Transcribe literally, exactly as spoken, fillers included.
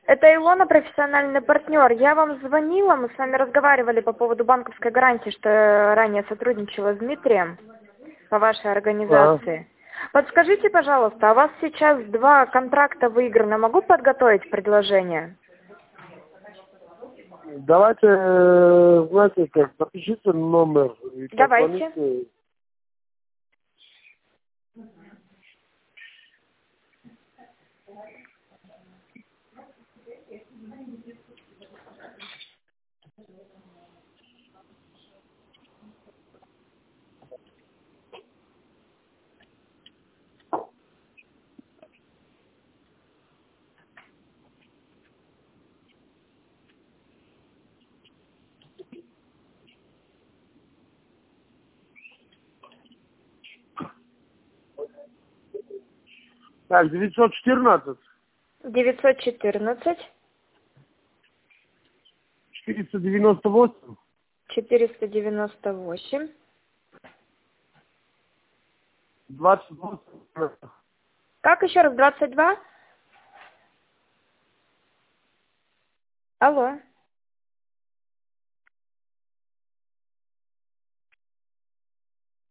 Это Илона, профессиональный партнер. Я вам звонила, мы с вами разговаривали по поводу банковской гарантии, что ранее сотрудничала с Дмитрием по вашей организации. А. Подскажите, пожалуйста, а у вас сейчас два контракта выиграно. Могу подготовить предложение? Давайте, э, знаете как, напишите номер. И Давайте. позвоните. Так, девятьсот четырнадцать. девятьсот четырнадцать. четыреста девяносто восемь. четыреста девяносто восемь. двадцать восемь. Как еще раз? двадцать два? Алло.